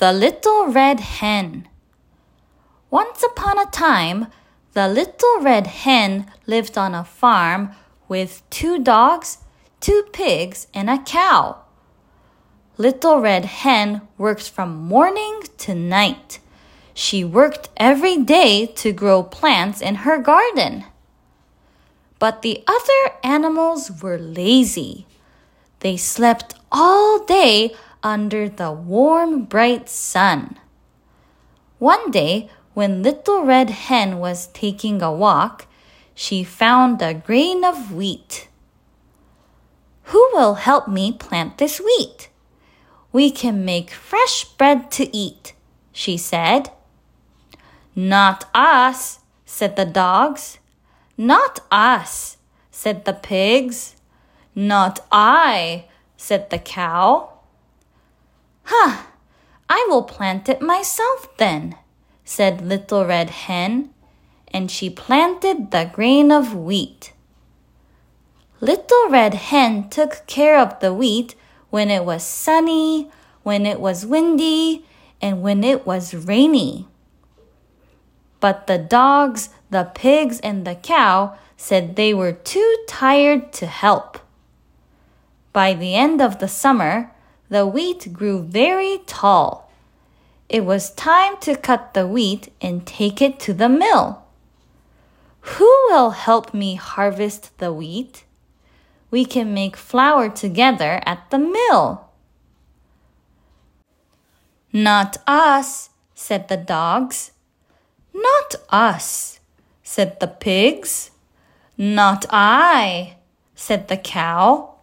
The Little Red Hen. Once upon a time, the little red hen lived on a farm with 2 dogs, 2 pigs, and a cow. Little Red Hen worked from morning to night. She worked every day to grow plants in her garden. But the other animals were lazy. They slept all day under the warm, bright sun. One day, when Little Red Hen was taking a walk, she found a grain of wheat. "Who will help me plant this wheat? We can make fresh bread to eat," she said. "Not us," said the dogs. "Not us," said the pigs. "Not I," said the cow. I will plant it myself then," said Little Red Hen, and she planted the grain of wheat. Little Red Hen took care of the wheat when it was sunny, when it was windy, and when it was rainy. But the dogs, the pigs, and the cow said they were too tired to help. By the end of the summer, the wheat grew very tall. It was time to cut the wheat and take it to the mill. "Who will help me harvest the wheat? We can make flour together at the mill." "Not us," said the dogs. "Not us," said the pigs. "Not I," said the cow.